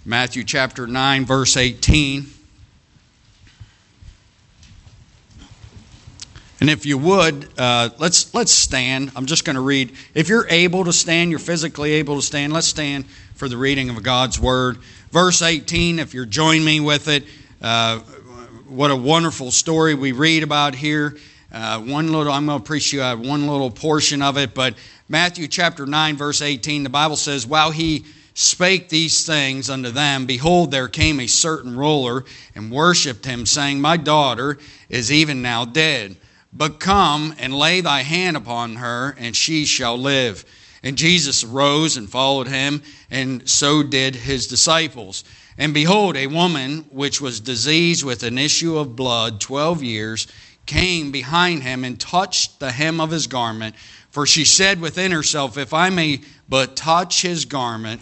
Matthew chapter 9, verse 18. And if you would, let's stand. I'm just going to read. If you're able to stand, you're physically able to stand, let's stand for the reading of God's Word. Verse 18, if you're joining me with it, what a wonderful story we read about here. I'm going to preach you out one little portion of it, but Matthew chapter 9, verse 18, the Bible says, while he spake these things unto them, behold, there came a certain ruler and worshipped him, saying, my daughter is even now dead. But come and lay thy hand upon her, and she shall live. And Jesus arose and followed him, and so did his disciples. And behold, a woman which was diseased with an issue of blood 12 years came behind him and touched the hem of his garment. For she said within herself, if I may but touch his garment,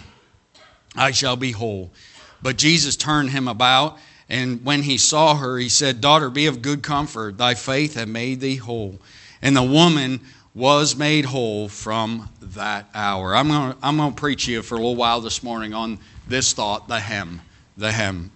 I shall be whole. But Jesus turned him about, and when he saw her, he said, daughter, be of good comfort. Thy faith hath made thee whole. And the woman was made whole from that hour. I'm going to preach to you for a little while this morning on this thought, the hem. The hem.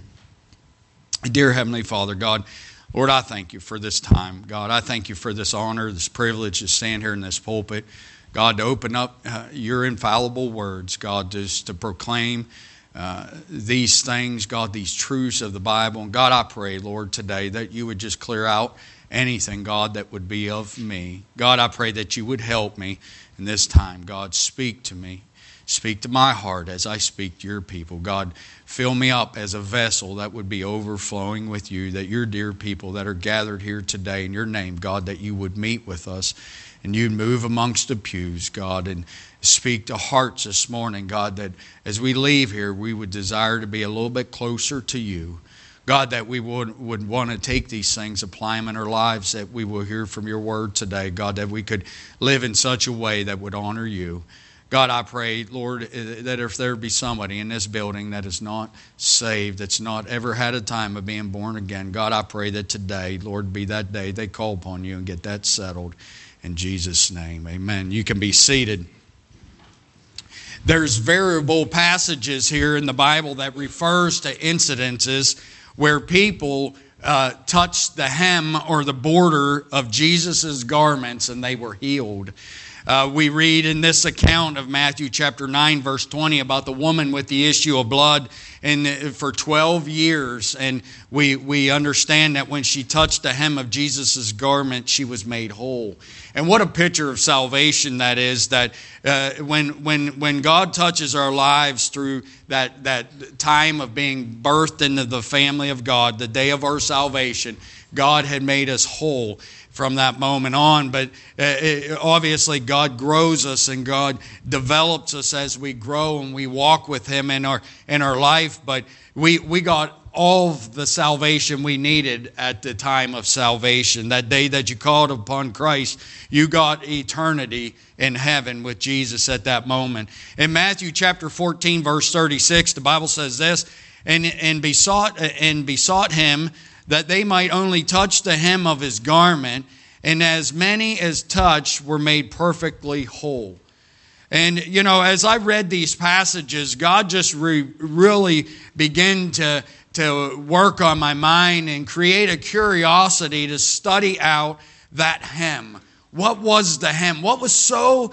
Dear Heavenly Father, God, Lord, I thank you for this time. God, I thank you for this honor, this privilege to stand here in this pulpit. God, to open up your infallible words, God, just to proclaim these things, God, these truths of the Bible. And God, I pray, Lord, today that you would just clear out anything, God, that would be of me. God, I pray that you would help me in this time. God, speak to me. Speak to my heart as I speak to your people. God, fill me up as a vessel that would be overflowing with you, that your dear people that are gathered here today in your name, God, that you would meet with us and you'd move amongst the pews, God, and speak to hearts this morning, God, that as we leave here, we would desire to be a little bit closer to you. God, that we would want to take these things, apply them in our lives, that we will hear from your word today. God, that we could live in such a way that would honor you. God, I pray, Lord, that if there be somebody in this building that is not saved, that's not ever had a time of being born again, God, I pray that today, Lord, be that day they call upon you and get that settled. In Jesus' name, amen. You can be seated. There's variable passages here in the Bible that refers to incidences where people touched the hem or the border of Jesus' garments and they were healed. We read in this account of Matthew chapter 9, verse 20 about the woman with the issue of blood for 12 years. And we understand that when she touched the hem of Jesus' garment, she was made whole. And what a picture of salvation that is, that when God touches our lives through that time of being birthed into the family of God, the day of our salvation, God had made us whole from that moment on. But obviously God grows us and God develops us as we grow and we walk with Him in our life. But we got all of the salvation we needed at the time of salvation. That day that you called upon Christ, you got eternity in heaven with Jesus at that moment. In Matthew chapter 14, verse 36, the Bible says this, and besought him that they might only touch the hem of his garment, and as many as touched were made perfectly whole. And, you know, as I read these passages, God just really began to work on my mind and create a curiosity to study out that hem. What was the hem? What was so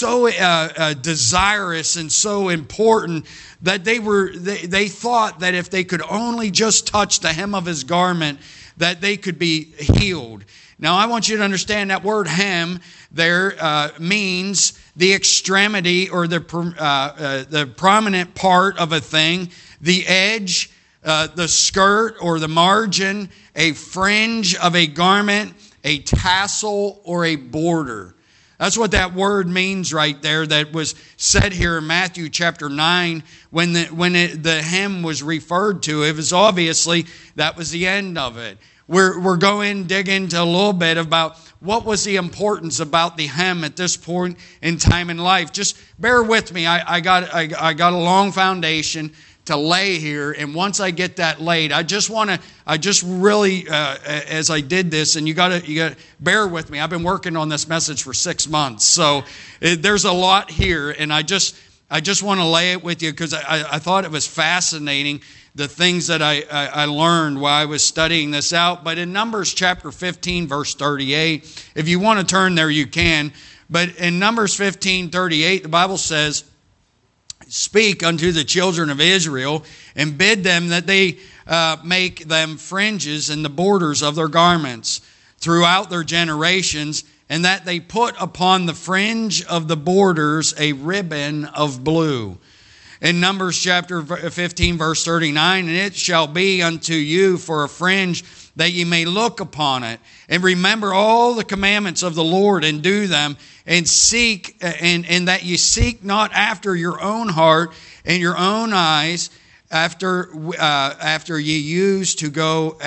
desirous and so important that they thought that if they could only just touch the hem of his garment, that they could be healed. Now, I want you to understand that word hem there means the extremity or the prominent part of a thing, the edge, the skirt or the margin, a fringe of a garment, a tassel or a border. That's what that word means right there that was said here in Matthew chapter 9 when the hem was referred to. It was obviously that was the end of it. We're going to dig into a little bit about what was the importance about the hem at this point in time in life. Just bear with me. I got a long foundation to lay here, and once I get that laid, I just really as I did this, and you got to bear with me. I've been working on this message for 6 months, so there's a lot here, and I just I just want to lay it with you because I thought it was fascinating, the things that I learned while I was studying this out. But in Numbers chapter 15, verse 38, if you want to turn there, you can. But in Numbers 15:38, the Bible says, "Speak unto the children of Israel, and bid them that they make them fringes in the borders of their garments throughout their generations, and that they put upon the fringe of the borders a ribbon of blue." In Numbers chapter 15, verse 39, "And it shall be unto you for a fringe, that ye may look upon it, and remember all the commandments of the Lord, and do them, and seek, and that ye seek not after your own heart and your own eyes, after which ye used to go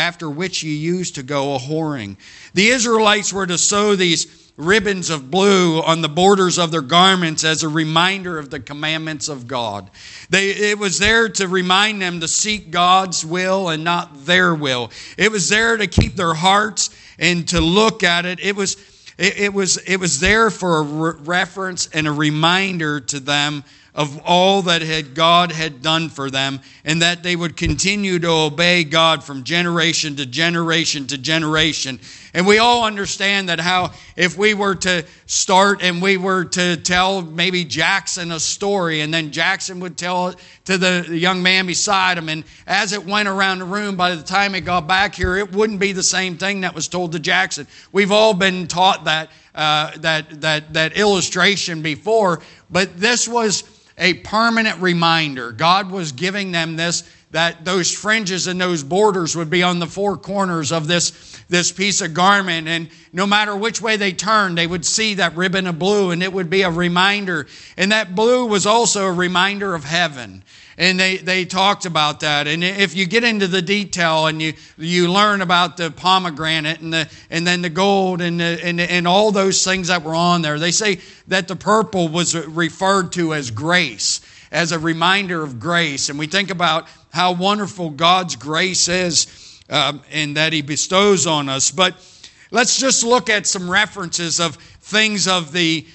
a whoring." The Israelites were to sew these ribbons of blue on the borders of their garments as a reminder of the commandments of God. It was there to remind them to seek God's will and not their will. It was there to keep their hearts and to look at it. It was there for a reference and a reminder to them of all that God had done for them, and that they would continue to obey God from generation to generation to generation. And we all understand that how if we were to start and we were to tell maybe Jackson a story, and then Jackson would tell it to the young man beside him, and as it went around the room, by the time it got back here, it wouldn't be the same thing that was told to Jackson. We've all been taught that illustration before, but this was a permanent reminder. God was giving them this, that those fringes and those borders would be on the four corners of this piece of garment. And no matter which way they turned, they would see that ribbon of blue, and it would be a reminder. And that blue was also a reminder of heaven. And they talked about that. And if you get into the detail and you learn about the pomegranate and then the gold and all those things that were on there, they say that the purple was referred to as grace, as a reminder of grace. And we think about how wonderful God's grace is and that He bestows on us. But let's just look at some references of things of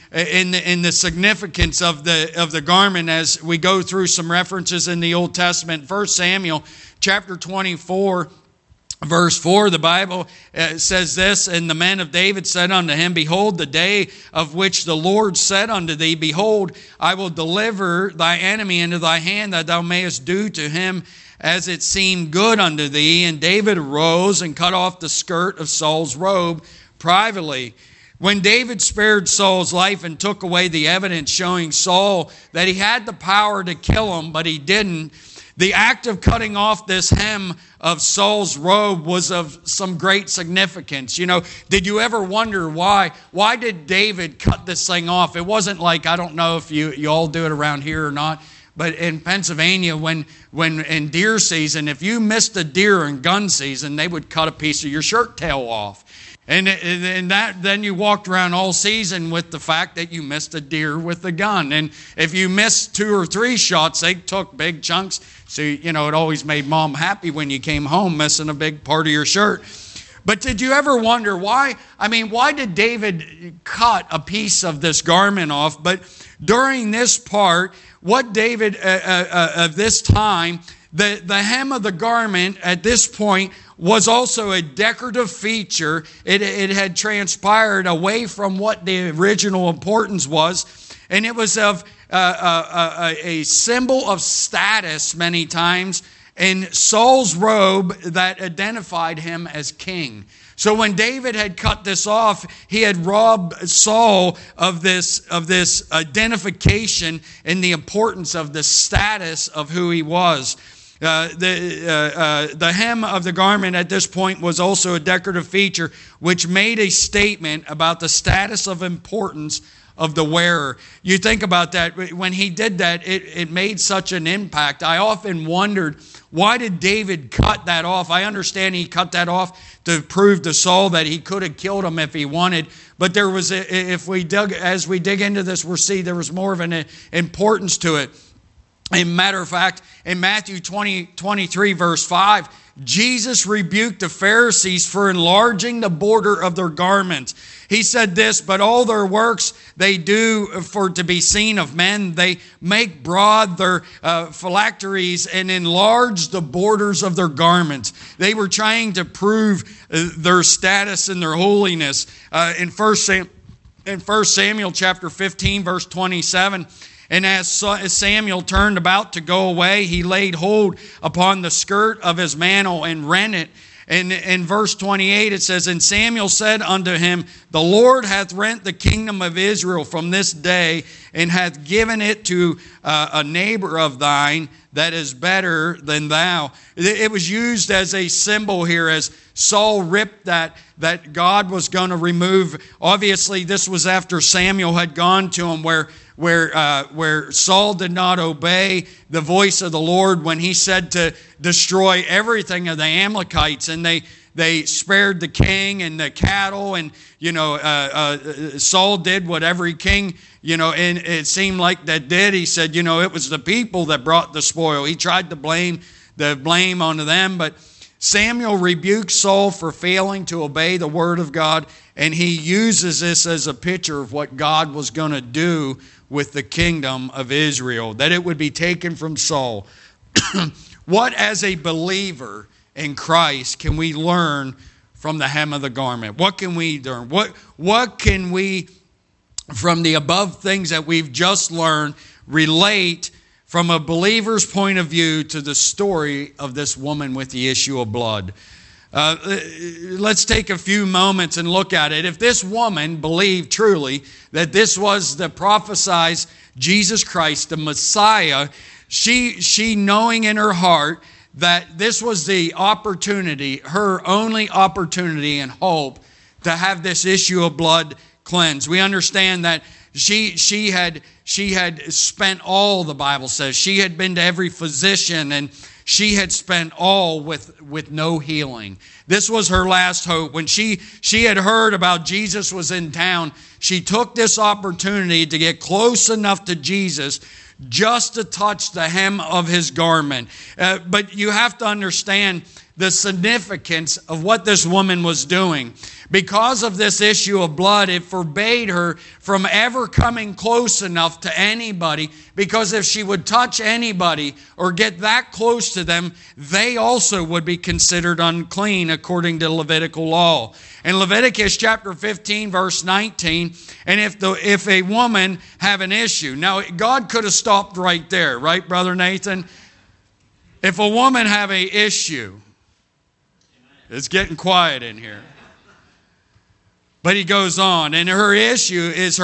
in the significance of the garment as we go through some references in the Old Testament. 1 Samuel chapter 24, verse 4, the Bible says this, "And the men of David said unto him, Behold, the day of which the Lord said unto thee, Behold, I will deliver thy enemy into thy hand, that thou mayest do to him as it seemed good unto thee. And David arose and cut off the skirt of Saul's robe privately." When David spared Saul's life and took away the evidence showing Saul that he had the power to kill him, but he didn't, the act of cutting off this hem of Saul's robe was of some great significance. You know, did you ever wonder why? Why did David cut this thing off? It wasn't like, I don't know if you all do it around here or not, but in Pennsylvania, when in deer season, if you missed a deer in gun season, they would cut a piece of your shirt tail off. And that then you walked around all season with the fact that you missed a deer with a gun. And if you missed 2 or 3 shots, they took big chunks. So, you know, it always made Mom happy when you came home missing a big part of your shirt. But did you ever wonder why? I mean, why did David cut a piece of this garment off? But during this part, what David, of this time, the hem of the garment at this point was also a decorative feature. It had transpired away from what the original importance was, and it was of a symbol of status many times, and Saul's robe that identified him as king. So when David had cut this off, he had robbed Saul of this identification and the importance of the status of who he was. The hem of the garment at this point was also a decorative feature which made a statement about the status of importance of the wearer. You think about that. When he did that, it made such an impact. I often wondered, why did David cut that off? I understand he cut that off to prove to Saul that he could have killed him if he wanted. But there was, as we dig into this, we'll see there was more of an importance to it. And matter of fact, in Matthew 23, verse 5, Jesus rebuked the Pharisees for enlarging the border of their garments. He said this, but all their works they do for to be seen of men. They make broad their phylacteries and enlarge the borders of their garments. They were trying to prove their status and their holiness. In 1 Samuel chapter 15, verse 27, and as Samuel turned about to go away, he laid hold upon the skirt of his mantle and rent it. And in verse 28 it says, and Samuel said unto him, the Lord hath rent the kingdom of Israel from this day, and hath given it to a neighbor of thine that is better than thou. It was used as a symbol here as Saul ripped that God was going to remove. Obviously, this was after Samuel had gone to him where Saul did not obey the voice of the Lord when he said to destroy everything of the Amalekites, and they spared the king and the cattle, and Saul did what every king and it seemed like that did. He said it was the people that brought the spoil. He tried to blame onto them, but Samuel rebuked Saul for failing to obey the word of God, and he uses this as a picture of what God was going to do with the kingdom of Israel, that it would be taken from Saul. What, as a believer in Christ, can we learn from the hem of the garment? What can we learn? What can we, from the above things that we've just learned, relate from a believer's point of view to the story of this woman with the issue of blood? Let's take a few moments and look at it. If this woman believed truly that this was the prophesied Jesus Christ, the Messiah, she knowing in her heart that this was the opportunity, her only opportunity and hope to have this issue of blood cleansed. We understand that she had spent all, the Bible says. She had been to every physician, and she had spent all with no healing. This was her last hope. When she had heard about Jesus was in town, she took this opportunity to get close enough to Jesus just to touch the hem of his garment. But you have to understand the significance of what this woman was doing. Because of this issue of blood, it forbade her from ever coming close enough to anybody, because if she would touch anybody or get that close to them, they also would be considered unclean according to Levitical law. In Leviticus chapter 15, verse 19, and if a woman have an issue. Now, God could have stopped right there, right, Brother Nathan? If a woman have an issue, it's getting quiet in here. But he goes on, and her issue is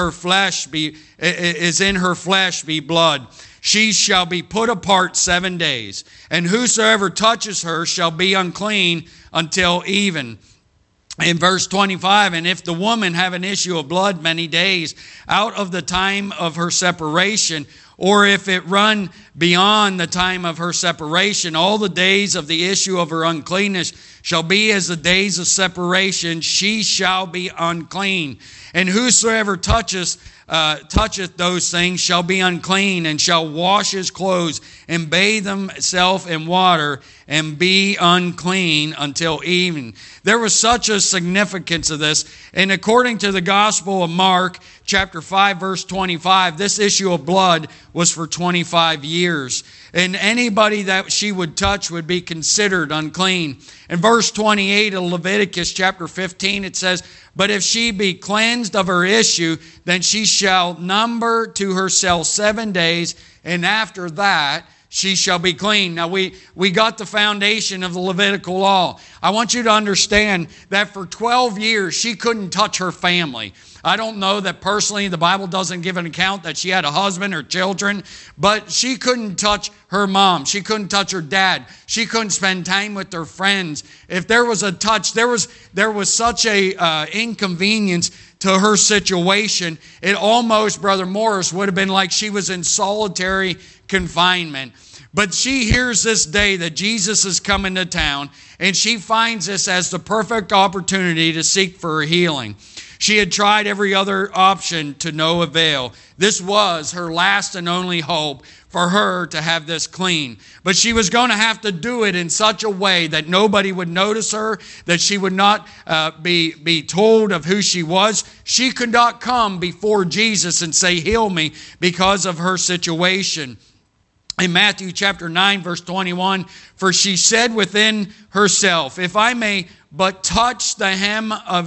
in her flesh be blood. She shall be put apart 7 days, and whosoever touches her shall be unclean until even. In verse 25, and if the woman have an issue of blood many days out of the time of her separation, or if it run beyond the time of her separation, all the days of the issue of her uncleanness shall be as the days of separation. She shall be unclean. And whosoever toucheth those things shall be unclean, and shall wash his clothes and bathe himself in water and be unclean until even. There was such a significance of this. And according to the Gospel of Mark, chapter 5, verse 25, this issue of blood was for 25 years. And anybody that she would touch would be considered unclean. In verse 28 of Leviticus chapter 15, it says, but if she be cleansed of her issue, then she shall number to herself 7 days, and after that she shall be clean. Now we got the foundation of the Levitical law. I want you to understand that for 12 years she couldn't touch her family. I don't know that personally, the Bible doesn't give an account that she had a husband or children, but she couldn't touch her mom. She couldn't touch her dad. She couldn't spend time with her friends. If there was a touch, there was such a inconvenience to her situation. It almost, Brother Morris, would have been like she was in solitary confinement. But she hears this day that Jesus is coming to town, and she finds this as the perfect opportunity to seek for her healing. She had tried every other option to no avail. This was her last and only hope for her to have this clean. But she was going to have to do it in such a way that nobody would notice her, that she would not be told of who she was. She could not come before Jesus and say, heal me, because of her situation. In Matthew chapter 9, verse 21, for she said within herself, if I may but touch the hem of,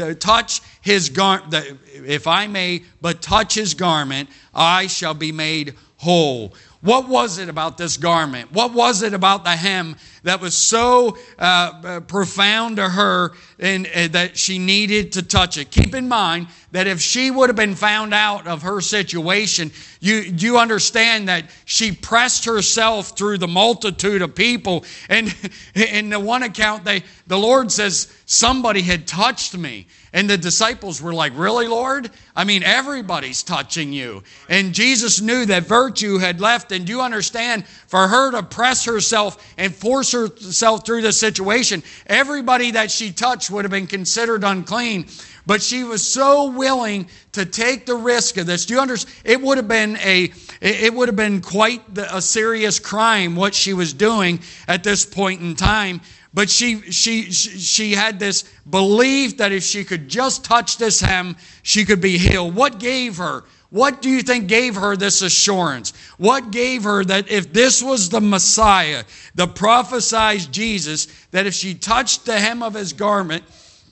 if I may but touch his garment, I shall be made whole. What was it about this garment? What was it about the hem that was so profound to her and that she needed to touch it? Keep in mind that if she would have been found out of her situation, you understand that she pressed herself through the multitude of people. And in the one account, the Lord says, somebody had touched me. And the disciples were like, really, Lord? I mean, everybody's touching you. And Jesus knew that virtue had left. And do you understand, for her to press herself and force herself through the situation, everybody that she touched would have been considered unclean. But she was so willing to take the risk of this. Do you understand? It would have been quite a serious crime what she was doing at this point in time. But she had this belief that if she could just touch this hem, she could be healed. What do you think gave her this assurance? What gave her that if this was the Messiah, the prophesied Jesus, that if she touched the hem of his garment,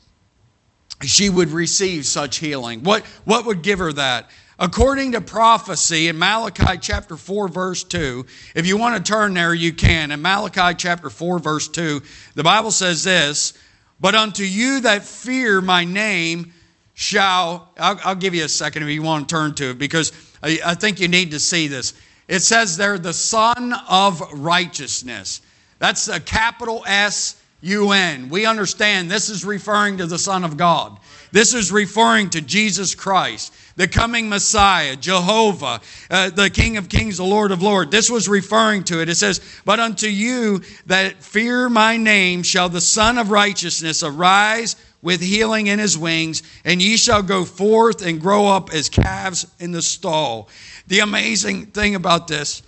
she would receive such healing? What would give her that? According to prophecy in Malachi chapter 4 verse 2, if you want to turn there, you can. In Malachi chapter 4 verse 2, the Bible says this, but unto you that fear my name shall, I'll give you a second if you want to turn to it, because I think you need to see this. It says there, the Son of Righteousness. That's a capital S-U-N. We understand this is referring to the Son of God. This is referring to Jesus Christ, the coming Messiah, Jehovah, the King of Kings, the Lord of Lords. This was referring to it. It says, but unto you that fear my name shall the Son of Righteousness arise with healing in his wings, and ye shall go forth and grow up as calves in the stall. The amazing thing about this,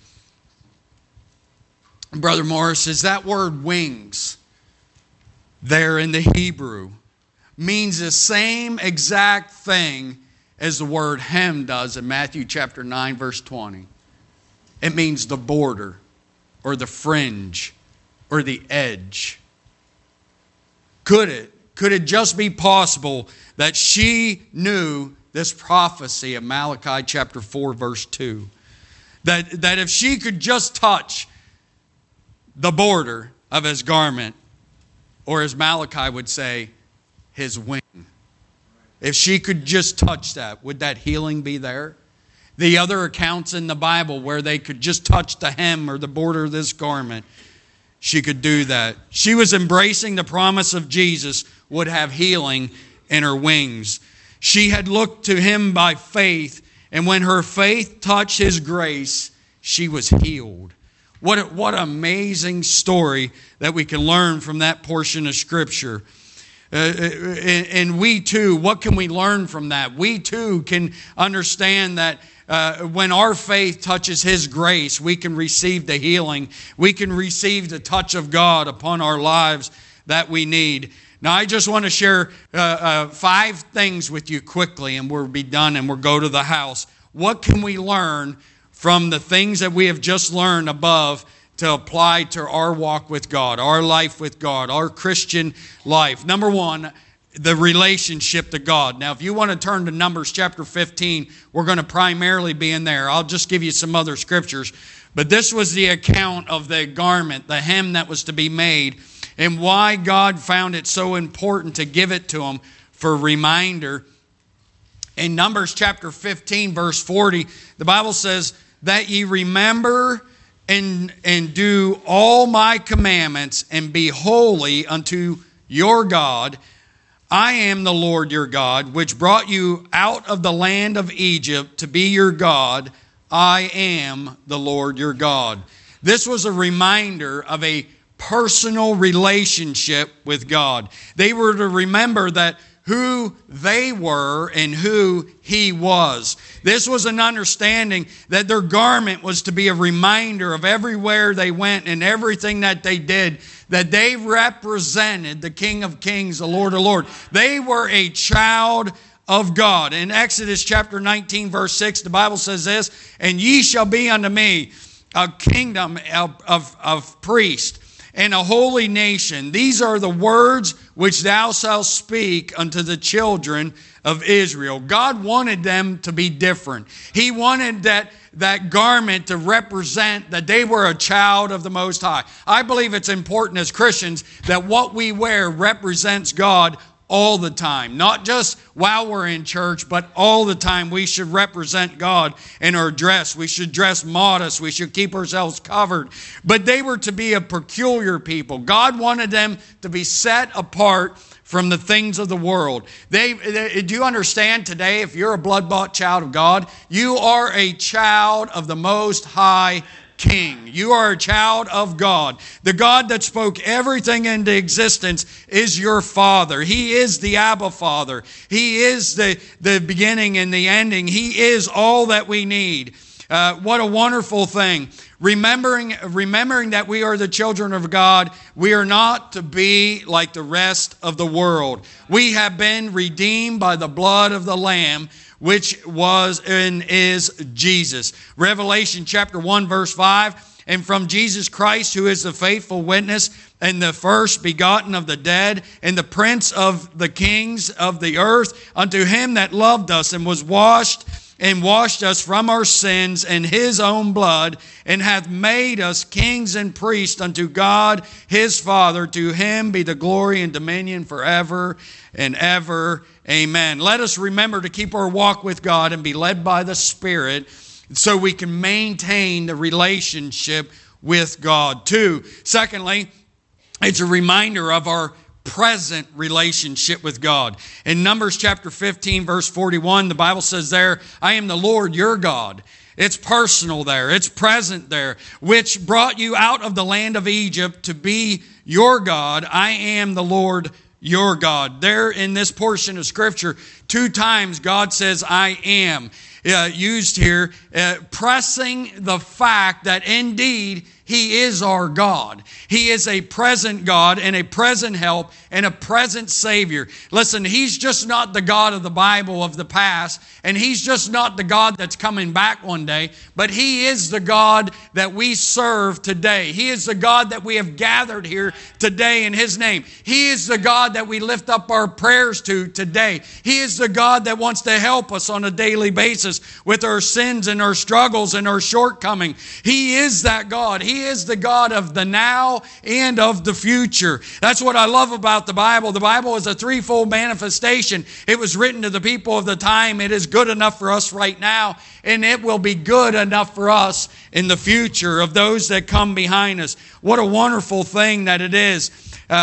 Brother Morris, is that word wings there in the Hebrew means the same exact thing as the word hem does in Matthew chapter 9 verse 20. It means the border or the fringe or the edge. Could it just be possible that she knew this prophecy of Malachi chapter 4 verse 2? That if she could just touch the border of his garment, or as Malachi would say, his wing. If she could just touch that, would that healing be there? The other accounts in the Bible where they could just touch the hem or the border of this garment, she could do that. She was embracing the promise of Jesus would have healing in her wings. She had looked to him by faith, and when her faith touched his grace, she was healed. What an amazing story that we can learn from that portion of Scripture. And we too, what can we learn from that? We too can understand that when our faith touches his grace, we can receive the healing. We can receive the touch of God upon our lives that we need. Now, I just want to share 5 things with you quickly, and we'll be done and we'll go to the house. What can we learn from the things that we have just learned above to apply to our walk with God, our life with God, our Christian life? Number 1, the relationship to God. Now, if you want to turn to Numbers chapter 15, we're going to primarily be in there. I'll just give you some other scriptures. But this was the account of the garment, the hem that was to be made, and why God found it so important to give it to him for reminder. In Numbers chapter 15, verse 40, the Bible says, that ye remember and do all my commandments and be holy unto your God. I am the Lord your God, which brought you out of the land of Egypt to be your God. I am the Lord your God. This was a reminder of a personal relationship with God. They were to remember that who they were and who He was. This was an understanding that their garment was to be a reminder of everywhere they went and everything that they did, that they represented the King of Kings, the Lord of Lords. They were a child of God. In Exodus chapter 19, verse 6, the Bible says this, "And ye shall be unto me a kingdom of priests, and a holy nation. These are the words which thou shalt speak unto the children of Israel." God wanted them to be different. He wanted that garment to represent that they were a child of the Most High. I believe it's important as Christians that what we wear represents God all the time. Not just while we're in church, but all the time we should represent God in our dress. We should dress modest. We should keep ourselves covered. But they were to be a peculiar people. God wanted them to be set apart from the things of the world. Do you understand today, if you're a blood-bought child of God, you are a child of the Most High King. You are a child of God. The God that spoke everything into existence is your Father. He is the Abba Father. He is the beginning and the ending. He is all that we need. What a wonderful thing. Remembering that we are the children of God, we are not to be like the rest of the world. We have been redeemed by the blood of the Lamb, which was and is Jesus. Revelation chapter 1 verse 5, "And from Jesus Christ, who is the faithful witness and the first begotten of the dead and the prince of the kings of the earth, unto him that loved us and was washed us from our sins in his own blood, and hath made us kings and priests unto God his Father. To him be the glory and dominion forever and ever. Amen." Let us remember to keep our walk with God and be led by the Spirit so we can maintain the relationship with God too. Secondly, it's a reminder of our present relationship with God. In Numbers chapter 15, verse 41, the Bible says there, "I am the Lord your God." It's personal there. It's present there. "Which brought you out of the land of Egypt to be your God. I am the Lord your God." There in this portion of Scripture, 2 times God says, "I am," used here, pressing the fact that indeed He is our God. He is a present God and a present help and a present Savior. Listen, He's just not the God of the Bible of the past, and He's just not the God that's coming back one day, but He is the God that we serve today. He is the God that we have gathered here today in His name. He is the God that we lift up our prayers to today. He is the God that wants to help us on a daily basis with our sins and our struggles and our shortcomings. He is that God. He is the God of the now and of the future. That's what I love about the Bible. The Bible is a threefold manifestation. It was written to the people of the time. It is good enough for us right now, and it will be good enough for us in the future of those that come behind us. What a wonderful thing that it is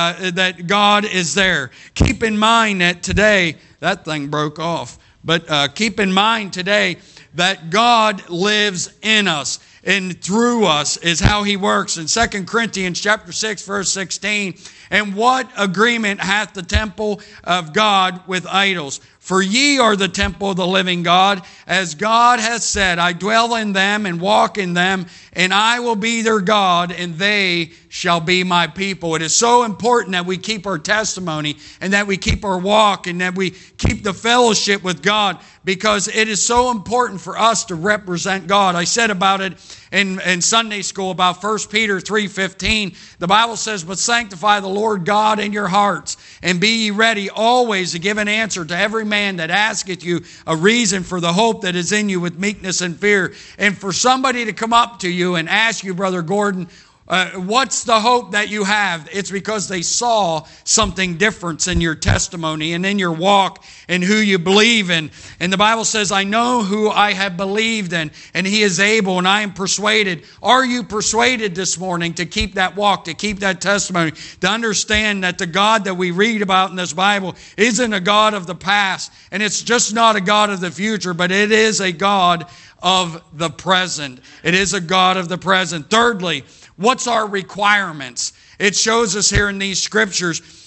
that God is there. Keep in mind that today, that thing broke off, but keep in mind today that God lives in us. And through us is how He works. In 2 Corinthians chapter 6, verse 16, "And what agreement hath the temple of God with idols? For ye are the temple of the living God, as God hath said, I dwell in them and walk in them, and I will be their God, and they shall be my people." It is so important that we keep our testimony and that we keep our walk and that we keep the fellowship with God, because it is so important for us to represent God. I said about it in Sunday school about 1 Peter 3:15. The Bible says, "But sanctify the Lord God in your hearts, and be ye ready always to give an answer to every man that asketh you a reason for the hope that is in you with meekness and fear." And for somebody to come up to you and ask you, Brother Gordon, what's the hope that you have? It's because they saw something different in your testimony and in your walk and who you believe in. And the Bible says, "I know who I have believed in, and He is able, and I am persuaded." Are you persuaded this morning to keep that walk, to keep that testimony, to understand that the God that we read about in this Bible isn't a God of the past, and it's just not a God of the future, but it is a God of the present. It is a God of the present. Thirdly, what's our requirements? It shows us here in these scriptures,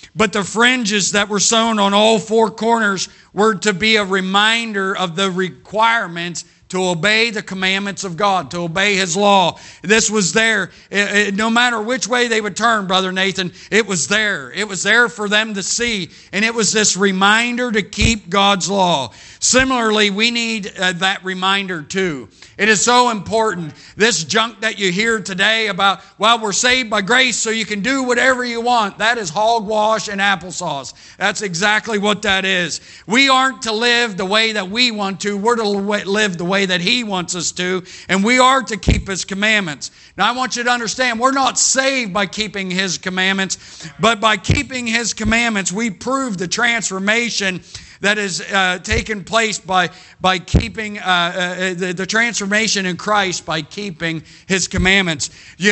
But the fringes that were sewn on all four corners were to be a reminder of the requirements to obey the commandments of God, to obey His law. This was there. No matter which way they would turn, Brother Nathan, it was there. It was there for them to see. And it was this reminder to keep God's law. Similarly, we need that reminder too. It is so important. This junk that you hear today about, well, we're saved by grace so you can do whatever you want. That is hogwash and applesauce. That's exactly what that is. We aren't to live the way that we want to. We're to live the way that He wants us to. And we are to keep His commandments. Now, I want you to understand, we're not saved by keeping His commandments, but by keeping His commandments, we prove the transformation that is taken place by keeping the transformation in Christ by keeping His commandments.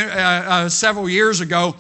Several years ago,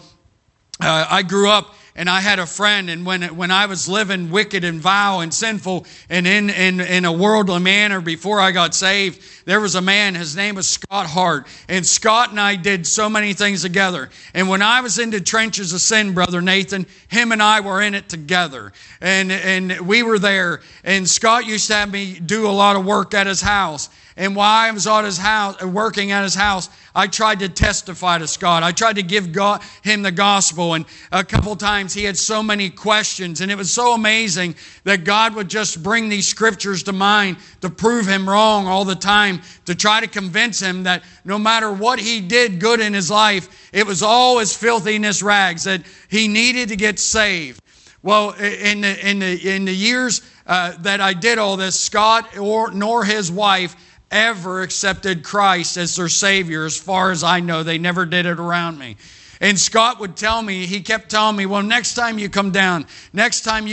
I grew up and I had a friend, and when I was living wicked and vile and sinful and in a worldly manner before I got saved, there was a man, his name was Scott Hart. And Scott and I did so many things together. And when I was in the trenches of sin, Brother Nathan, him and I were in it together. And we were there. And Scott used to have me do a lot of work at his house. And while I was at his house, working at his house, I tried to testify to Scott. I tried to give him the gospel. And a couple times he had so many questions. And it was so amazing that God would just bring these scriptures to mind to prove him wrong all the time, to try to convince him that no matter what he did good in his life, it was all his filthiness rags, that he needed to get saved. Well, in the years that I did all this, Scott nor his wife ever accepted Christ as their Savior. As far as I know, they never did it around me. And Scott would tell me, he kept telling me, well, next time you come down, we'll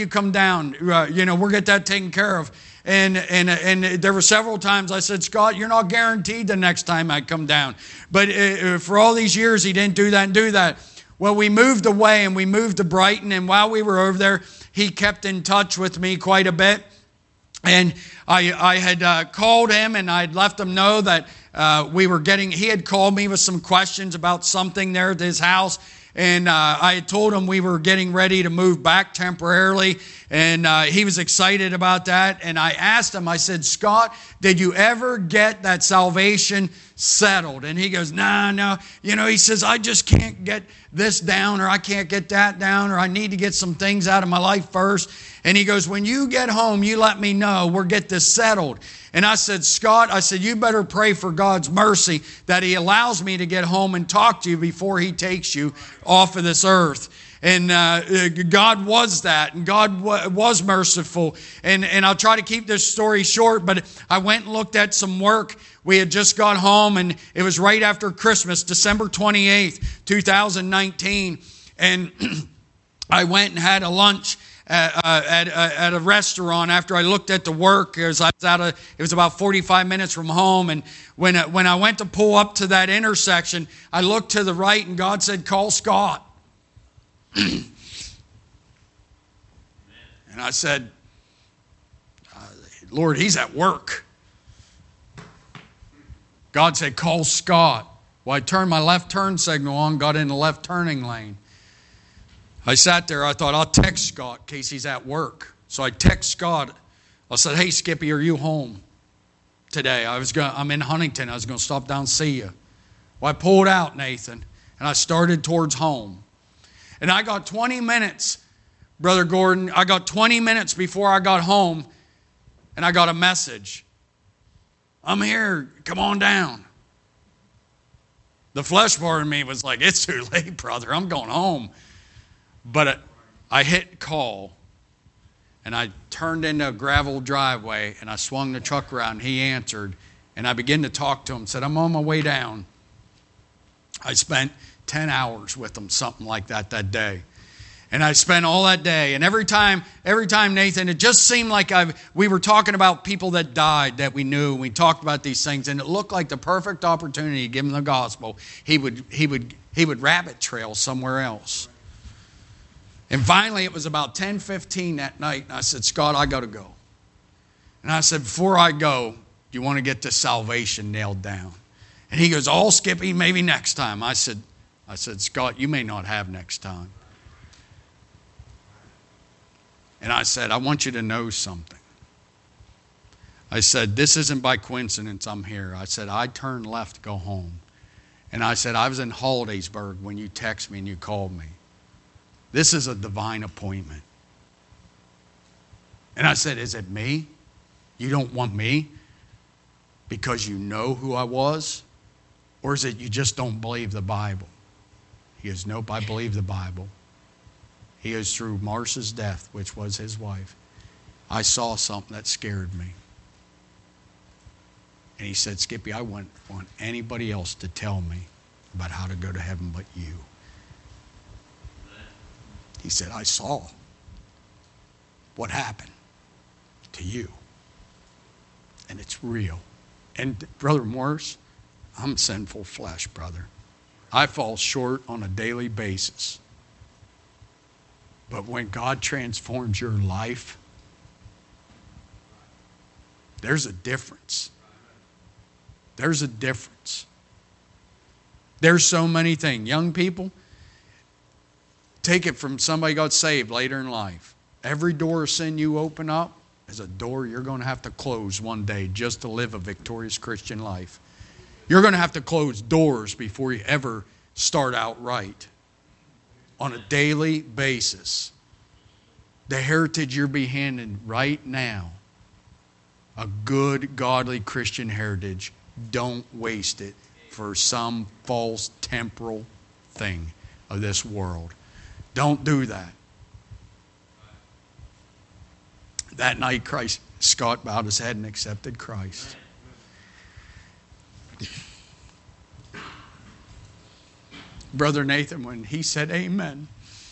get that taken care of. And there were several times I said, Scott, you're not guaranteed the next time I come down. But for all these years, he didn't do that and do that. Well, we moved away and we moved to Brighton. And while we were over there, he kept in touch with me quite a bit. And I had called him and I'd left him know that he had called me with some questions about something there at his house. And I had told him we were getting ready to move back temporarily. And he was excited about that. And I asked him, I said, Scott, did you ever get that salvation settled? And he goes, no. He says, I just can't get this down, or I can't get that down, or I need to get some things out of my life first. And he goes, when you get home, you let me know. We'll get this settled. And I said, Scott, you better pray for God's mercy that He allows me to get home and talk to you before He takes you off of this earth. And God was that, and God was merciful. And I'll try to keep this story short, but I went and looked at some work. We had just got home, and it was right after Christmas, December 28th, 2019. And I went and had a lunch at a restaurant after I looked at the work. It was about 45 minutes from home. And when I went to pull up to that intersection, I looked to the right, and God said, call Scott. And I said, Lord, he's at work. God said, call Scott. Well, I turned my left turn signal on, got in the left turning lane. I sat there, I thought, I'll text Scott in case he's at work. So I text Scott. I said, hey, Skippy, are you home today? I'm in Huntington. I was going to stop down and see you. Well, I pulled out, Nathan, and I started towards home. And I got 20 minutes, Brother Gordon. I got 20 minutes before I got home, and I got a message. I'm here. Come on down. The flesh part of me was like, it's too late, brother. I'm going home. But I hit call, and I turned into a gravel driveway, and I swung the truck around, and he answered. And I began to talk to him, said, I'm on my way down. I spent 10 hours with him, something like that day. And I spent all that day. And every time, Nathan, it just seemed like we were talking about people that died that we knew. We talked about these things, and it looked like the perfect opportunity to give him the gospel. He would rabbit trail somewhere else. And finally, it was about 10:15 that night, and I said, Scott, I got to go. And I said, before I go, do you want to get this salvation nailed down? And he goes, oh, Skippy, maybe next time. I said, Scott, you may not have next time. And I said, I want you to know something. I said, this isn't by coincidence I'm here. I said, I turned left to go home. And I said, I was in Hollidaysburg when you texted me and you called me. This is a divine appointment. And I said, is it me? You don't want me because you know who I was? Or is it you just don't believe the Bible? He goes, nope, I believe the Bible. He goes, through Marcia's death, which was his wife, I saw something that scared me. And he said, Skippy, I wouldn't want anybody else to tell me about how to go to heaven but you. He said, I saw what happened to you. And it's real. And Brother Morris, I'm sinful flesh, brother. I fall short on a daily basis. But when God transforms your life, there's a difference. There's a difference. There's so many things. Young people, take it from somebody got saved later in life. Every door of sin you open up is a door you're going to have to close one day just to live a victorious Christian life. You're going to have to close doors before you ever start out right. On a daily basis. The heritage you're being handed right now, a good, godly Christian heritage, don't waste it for some false temporal thing of this world. Don't do that. That night, Scott bowed his head and accepted Christ. Brother Nathan, when he said amen,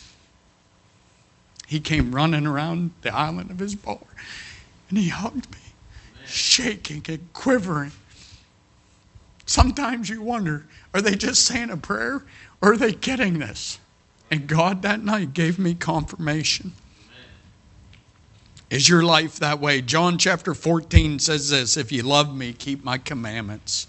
he came running around the island of his boat and he hugged me, shaking and quivering. Sometimes you wonder, are they just saying a prayer or are they getting this? And God that night gave me confirmation. Is your life that way? John chapter 14 says this, if you love me, keep my commandments.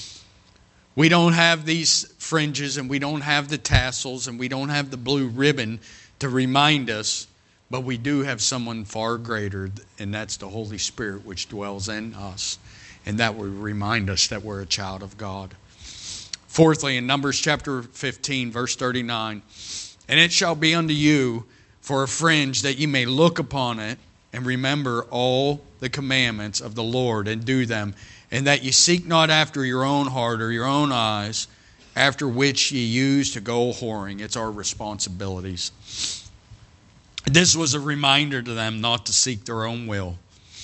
We don't have these fringes and we don't have the tassels and we don't have the blue ribbon to remind us, but we do have someone far greater, and that's the Holy Spirit which dwells in us. And that will remind us that we're a child of God. Fourthly, in Numbers chapter 15, verse 39, and it shall be unto you for a fringe that ye may look upon it and remember all the commandments of the Lord and do them, and that ye seek not after your own heart or your own eyes, after which ye use to go whoring. It's our responsibilities. This was a reminder to them not to seek their own will.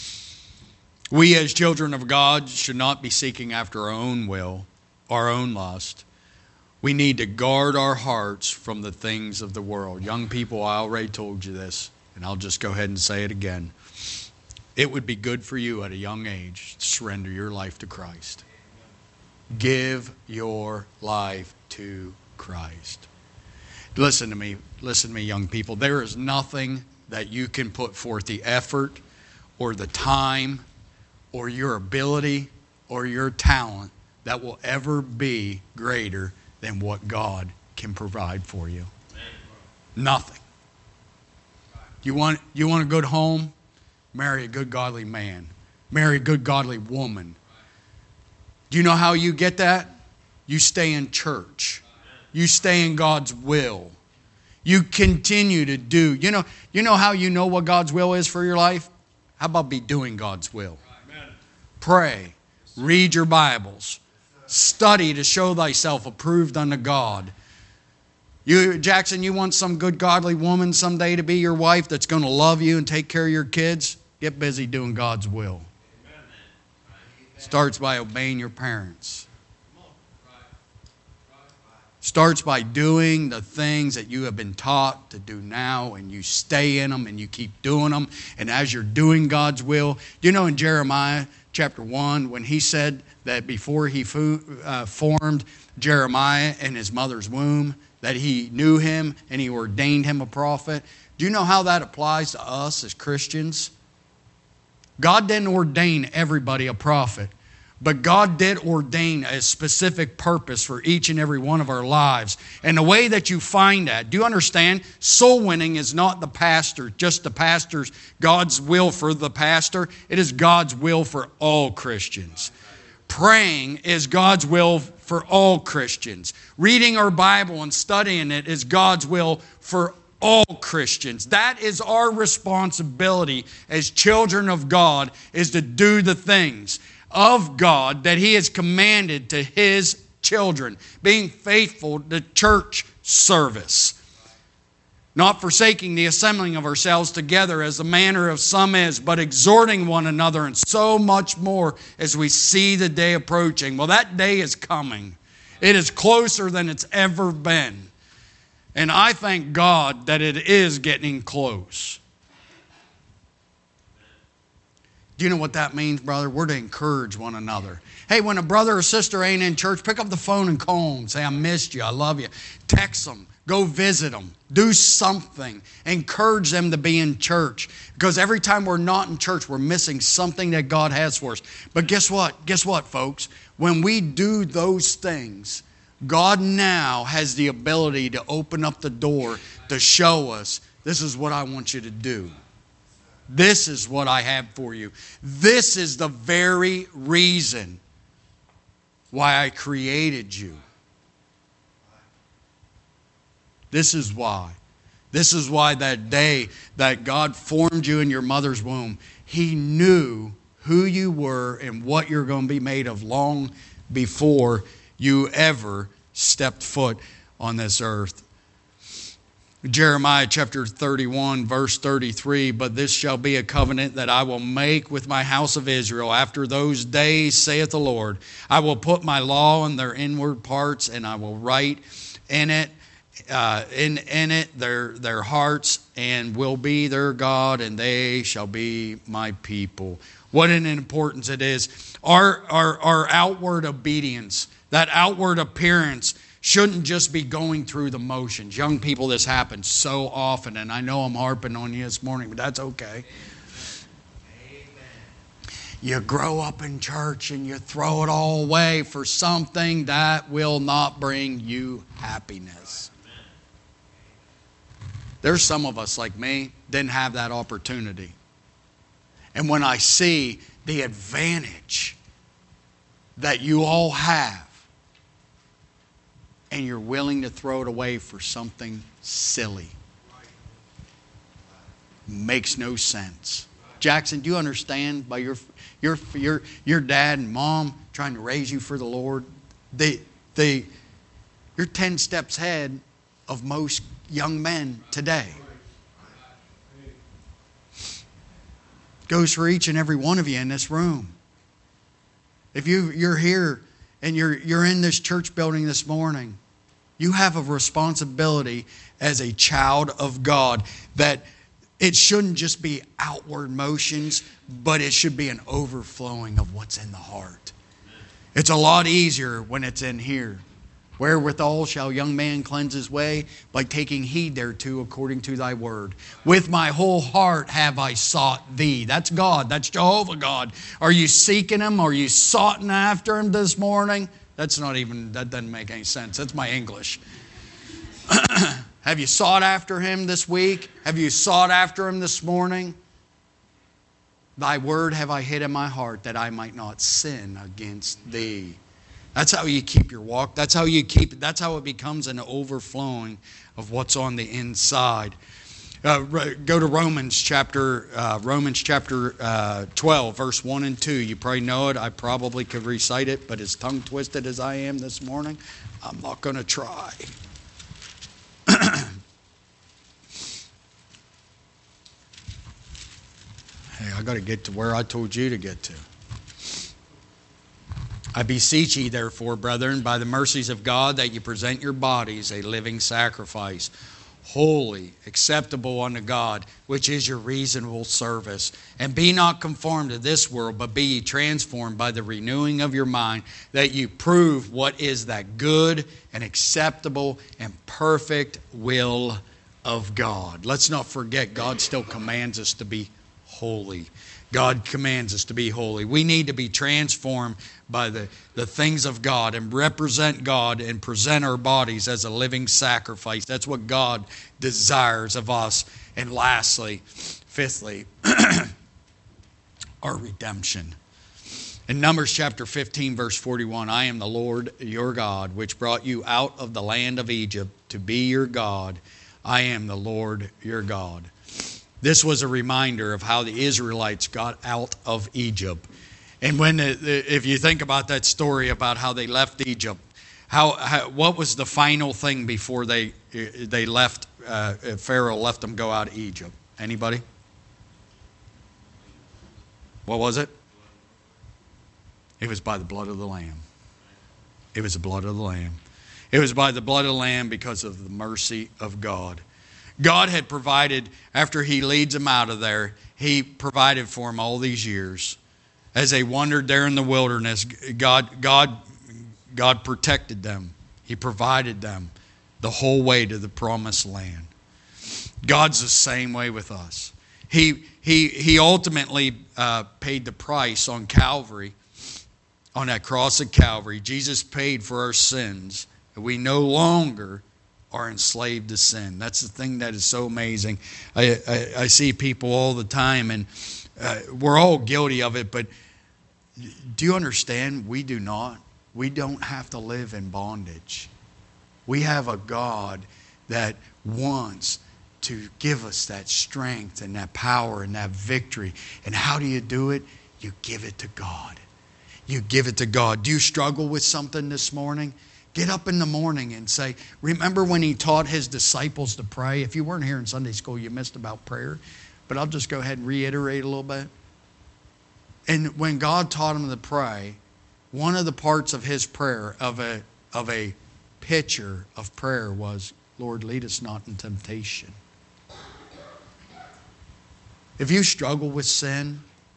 We as children of God should not be seeking after our own will, our own lust. We need to guard our hearts from the things of the world. Young people, I already told you this, and I'll just go ahead and say it again. It would be good for you at a young age to surrender your life to Christ. Give your life to Christ. Listen to me, young people. There is nothing that you can put forth the effort or the time or your ability or your talent that will ever be greater than what God can provide for you. Nothing. You want a good home? Marry a good godly man. Marry a good godly woman. Do you know how you get that? You stay in church. You stay in God's will. You continue to do. You know how you know what God's will is for your life? How about be doing God's will? Pray. Read your Bibles. Study to show thyself approved unto God. Jackson, you want some good godly woman someday to be your wife that's going to love you and take care of your kids? Get busy doing God's will. Starts by obeying your parents. Starts by doing the things that you have been taught to do now, and you stay in them and you keep doing them. And as you're doing God's will, do you know in Jeremiah chapter 1, when he said that before he formed Jeremiah in his mother's womb, that he knew him and he ordained him a prophet? Do you know how that applies to us as Christians? God didn't ordain everybody a prophet, But God did ordain a specific purpose for each and every one of our lives. And the way that you find that, do you understand? Soul winning is not the pastor, just the pastor's, God's will for the pastor. It is God's will for all Christians. Praying is God's will for all Christians. Reading our Bible and studying it is God's will for all Christians. That is our responsibility as children of God, is to do the things of God that He has commanded to His children, being faithful to church service, not forsaking the assembling of ourselves together as the manner of some is, but exhorting one another, and so much more as we see the day approaching. Well, that day is coming. It is closer than it's ever been. And I thank God that it is getting close. Do you know what that means, brother? We're to encourage one another. Hey, when a brother or sister ain't in church, pick up the phone and call them. Say, I missed you. I love you. Text them. Go visit them. Do something. Encourage them to be in church. Because every time we're not in church, we're missing something that God has for us. But guess what? Guess what, folks? When we do those things, God now has the ability to open up the door to show us, this is what I want you to do. This is what I have for you. This is the very reason why I created you. This is why. This is why that day that God formed you in your mother's womb, He knew who you were and what you're going to be made of long before you ever stepped foot on this earth. Jeremiah chapter 31, verse 33, but this shall be a covenant that I will make with my house of Israel after those days, saith the Lord. I will put my law in their inward parts, and I will write in it, their hearts, and will be their God, and they shall be my people. What an importance it is. Our outward obedience, that outward appearance, shouldn't just be going through the motions. Young people, this happens so often, and I know I'm harping on you this morning, but that's okay. Amen. You grow up in church and you throw it all away for something that will not bring you happiness. There's some of us like me, didn't have that opportunity. And when I see the advantage that you all have, and you're willing to throw it away for something silly, makes no sense. Jackson, do you understand by your dad and mom trying to raise you for the Lord? You're 10 steps ahead of most young men today. Goes for each and every one of you in this room. If you're here and you're in this church building this morning, you have a responsibility as a child of God that it shouldn't just be outward motions, but it should be an overflowing of what's in the heart. It's a lot easier when it's in here. Wherewithal shall young man cleanse his way? By taking heed thereto according to thy word. With my whole heart have I sought thee. That's God. That's Jehovah God. Are you seeking Him? Are you soughting after Him this morning? That doesn't make any sense. That's my English. Have you sought after Him this week? Have you sought after Him this morning? Thy word have I hid in my heart that I might not sin against thee. That's how you keep your walk. That's how it becomes an overflowing of what's on the inside. Go to Romans chapter 12, verse 1 and 2. You probably know it. I probably could recite it, but as tongue twisted as I am this morning, I'm not going to try. Hey, I got to get to where I told you to get to. I beseech ye, therefore, brethren, by the mercies of God, that you present your bodies a living sacrifice, holy, acceptable unto God, which is your reasonable service. And be not conformed to this world, but be ye transformed by the renewing of your mind, that you prove what is that good and acceptable and perfect will of God. Let's not forget, God still commands us to be holy. God commands us to be holy. We need to be transformed by the things of God and represent God and present our bodies as a living sacrifice. That's what God desires of us. And lastly, fifthly, our redemption. In Numbers chapter 15, verse 41, I am the Lord your God, which brought you out of the land of Egypt to be your God. I am the Lord your God. This was a reminder of how the Israelites got out of Egypt. And if you think about that story about how they left Egypt, what was the final thing before they left? Pharaoh let them go out of Egypt. Anybody? What was it? It was by the blood of the Lamb. It was the blood of the Lamb. It was by the blood of the Lamb because of the mercy of God. God had provided, after He leads them out of there, He provided for them all these years. As they wandered there in the wilderness, God protected them. He provided them the whole way to the promised land. God's the same way with us. He ultimately paid the price on Calvary, on that cross at Calvary. Jesus paid for our sins. We no longer are enslaved to sin. That's the thing that is so amazing. I see people all the time, and we're all guilty of it, but do you understand? We do not. We don't have to live in bondage. We have a God that wants to give us that strength and that power and that victory. And how do you do it? You give it to God. You give it to God. Do you struggle with something this morning? Get up in the morning and say, remember when He taught His disciples to pray? If you weren't here in Sunday school, you missed about prayer. But I'll just go ahead and reiterate a little bit. And when God taught them to pray, one of the parts of His prayer, of a picture of prayer, was, Lord, lead us not in temptation. If you struggle with sin,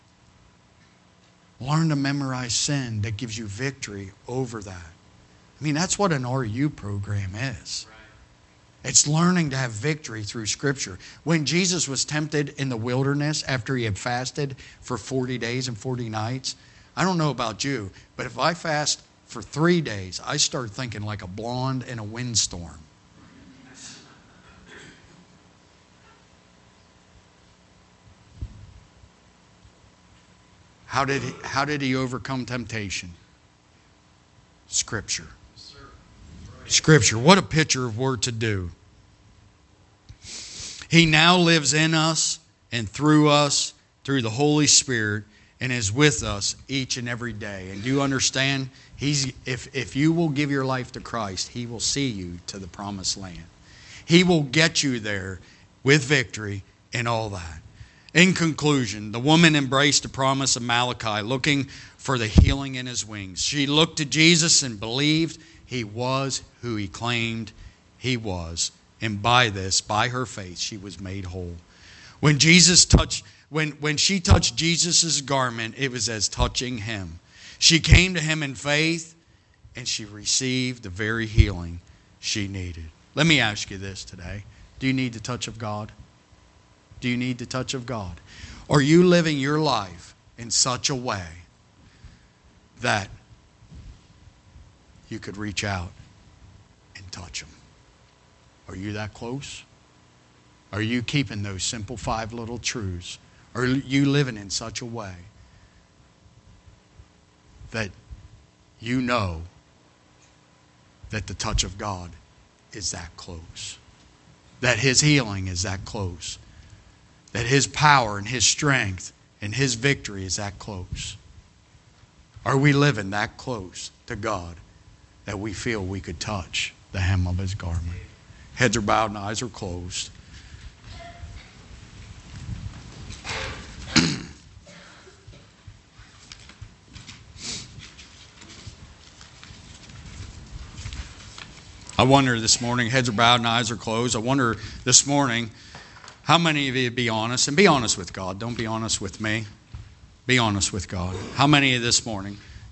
learn to memorize sin that gives you victory over that. I mean, that's what an RU program is. It's learning to have victory through Scripture. When Jesus was tempted in the wilderness after He had fasted for 40 days and 40 nights, I don't know about you, but if I fast for 3 days, I start thinking like a blonde in a windstorm. How did He overcome temptation? Scripture. Scripture. What a picture of what to do. He now lives in us and through us, through the Holy Spirit, and is with us each and every day. And do you understand? If you will give your life to Christ, He will see you to the promised land. He will get you there with victory and all that. In conclusion, the woman embraced the promise of Malachi, looking for the healing in His wings. She looked to Jesus and believed He was who He claimed He was. And by her faith, she was made whole. When she touched Jesus' garment, it was as touching Him. She came to Him in faith, and she received the very healing she needed. Let me ask you this today. Do you need the touch of God? Do you need the touch of God? Are you living your life in such a way that you could reach out and touch Him? Are you that close? Are you keeping those simple 5 little truths? Are you living in such a way that you know that the touch of God is that close? That His healing is that close? That His power and His strength and His victory is that close? Are we living that close to God that we feel we could touch the hem of His garment? Heads are bowed and eyes are closed. I wonder this morning, heads are bowed and eyes are closed. I wonder this morning, how many of you be honest? And be honest with God. Don't be honest with me. Be honest with God. How many of you this morning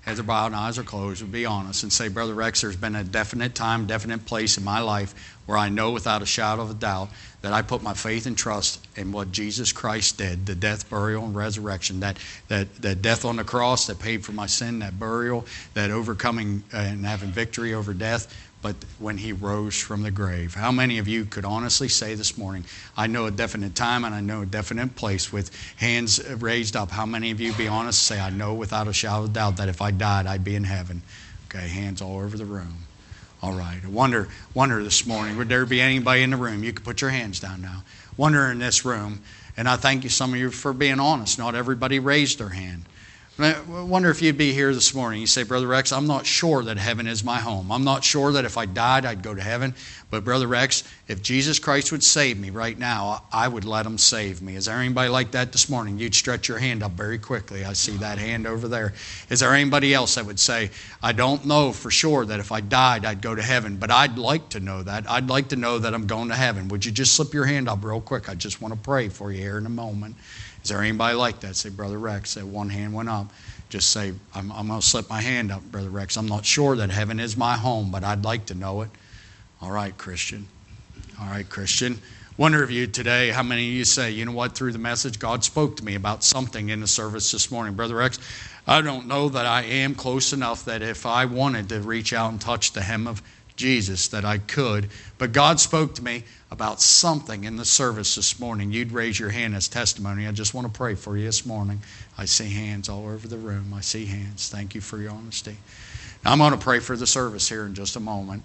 heads are bowed and eyes are closed, would be honest and say, Brother Rex, there's been a definite time, definite place in my life where I know without a shadow of a doubt that I put my faith and trust in what Jesus Christ did, the death, burial, and resurrection, that death on the cross that paid for my sin, that burial, that overcoming and having victory over death, but when He rose from the grave. How many of you could honestly say this morning, I know a definite time and I know a definite place with hands raised up? How many of you be honest and say, I know without a shadow of doubt that if I died, I'd be in heaven? Okay, hands all over the room. All right. I wonder this morning, would there be anybody in the room? You could put your hands down now. Wonder in this room, and I thank you, some of you, for being honest. Not everybody raised their hand. I wonder if you'd be here this morning. You say, Brother Rex, I'm not sure that heaven is my home. I'm not sure that if I died, I'd go to heaven. But Brother Rex, if Jesus Christ would save me right now, I would let Him save me. Is there anybody like that this morning? You'd stretch your hand up very quickly. I see that hand over there. Is there anybody else that would say, I don't know for sure that if I died, I'd go to heaven, but I'd like to know that. I'd like to know that I'm going to heaven. Would you just slip your hand up real quick? I just want to pray for you here in a moment. Is there anybody like that? Say, Brother Rex, that one hand went up. Just say, I'm going to slip my hand up, Brother Rex. I'm not sure that heaven is my home, but I'd like to know it. All right, Christian. All right, Christian. Wonder if you today, how many of you say, you know what, through the message, God spoke to me about something in the service this morning. Brother Rex, I don't know that I am close enough that if I wanted to reach out and touch the hem of Jesus that I could, but God spoke to me about something in the service this morning. You'd raise your hand as testimony. I just want to pray for you this morning. I see hands all over the room. I see hands. Thank you for your honesty. Now I'm going to pray for the service here in just a moment.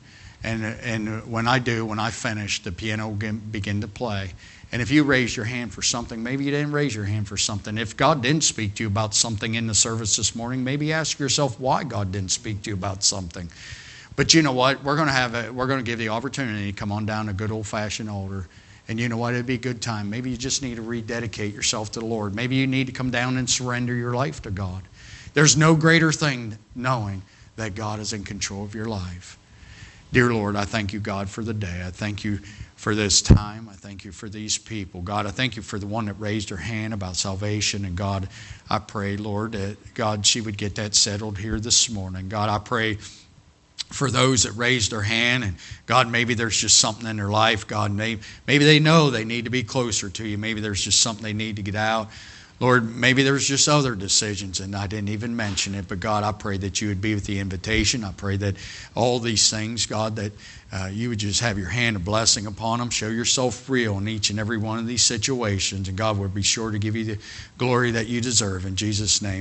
And when I do, when I finish, the piano will begin to play. And if you raise your hand for something, maybe you didn't raise your hand for something. If God didn't speak to you about something in the service this morning, maybe ask yourself why God didn't speak to you about something. But you know what? We're going to give the opportunity to come on down a good old-fashioned altar. And you know what? It'd be a good time. Maybe you just need to rededicate yourself to the Lord. Maybe you need to come down and surrender your life to God. There's no greater thing than knowing that God is in control of your life. Dear Lord, I thank you, God, for the day. I thank you for this time. I thank you for these people. God, I thank you for the one that raised her hand about salvation. And God, I pray, Lord, that God, she would get that settled here this morning. God, I pray for those that raised their hand, and God, maybe there's just something in their life. God, maybe they know they need to be closer to you. Maybe there's just something they need to get out. Lord, maybe there's just other decisions, and I didn't even mention it. But God, I pray that you would be with the invitation. I pray that all these things, God, that you would just have your hand of blessing upon them. Show yourself real in each and every one of these situations. And God would be sure to give you the glory that you deserve. In Jesus' name.